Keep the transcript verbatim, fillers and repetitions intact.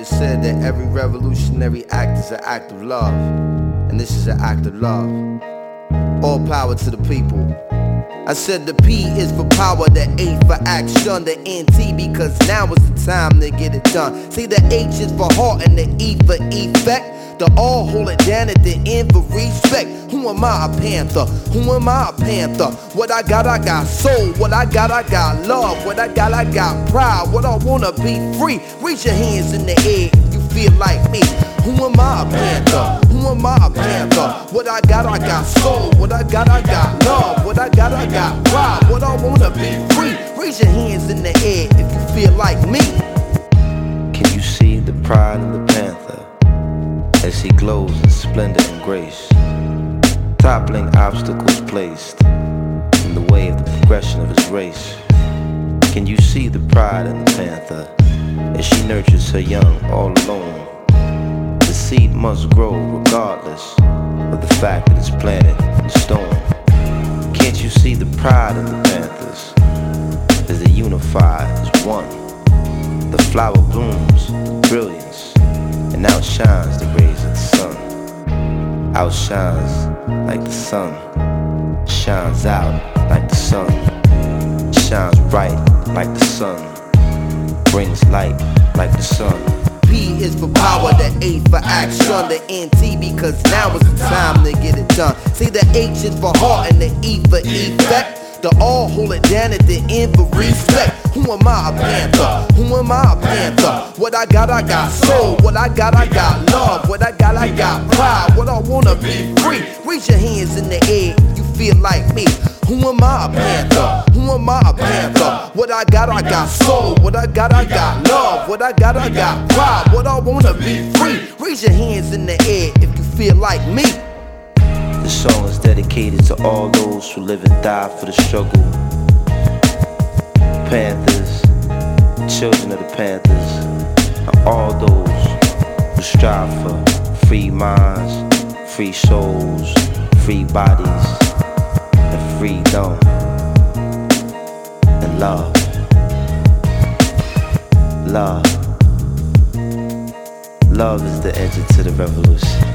It's said that every revolutionary act is an act of love, and this is an act of love. All power to the people. I said the P is for power, the A for action, the N T because now is the time to get it done. See, the H is for heart and the E for effect. The all hold it down at the end for respect. Who am I? A panther. Who am I? A panther. What I got, I got soul. What I got, I got love. What I got, I got pride. What I wanna be free. Reach your hands in the air if you feel like me. Who am I? A panther. Who am I? A panther. What I got, I got soul. What I got, I got love. What I got, I got pride. What I wanna be free. Reach your hands in the air if you feel like me. Can you see the pride of the panther as he glows in splendor and grace, toppling obstacles placed in the way of the progression of his race? Can you see the pride in the panther as she nurtures her young all alone? The seed must grow regardless of the fact that it's planted in stone. Can't you see the pride in the panthers as they unify as one? The flower blooms with brilliance and outshines the rays of the sun. Outshines like the sun. Shines out like the sun. Shines bright like the sun. Brings light like the sun. P is for power, the A for action, the N T because now is the time to get it done. See, the H is for heart and the E for effect. The all hold it down at the end for respect. Who am I? A panther. Who am I? A panther. What I got, I got soul. What I got, I got love. What I got, I got pride. What I wanna be free. Reach your hands in the air if you feel like me. Who am I? A panther. Who am I? A panther. What I got, I got soul. What I got, I got love. What I got, I got pride. What I wanna be free. Reach your hands in the air if you feel like me. This song is dedicated to all those who live and die for the struggle. Panthers, children of the Panthers, and all those who strive for free minds, free souls, free bodies, and freedom, and love. Love. Love is the engine to the revolution.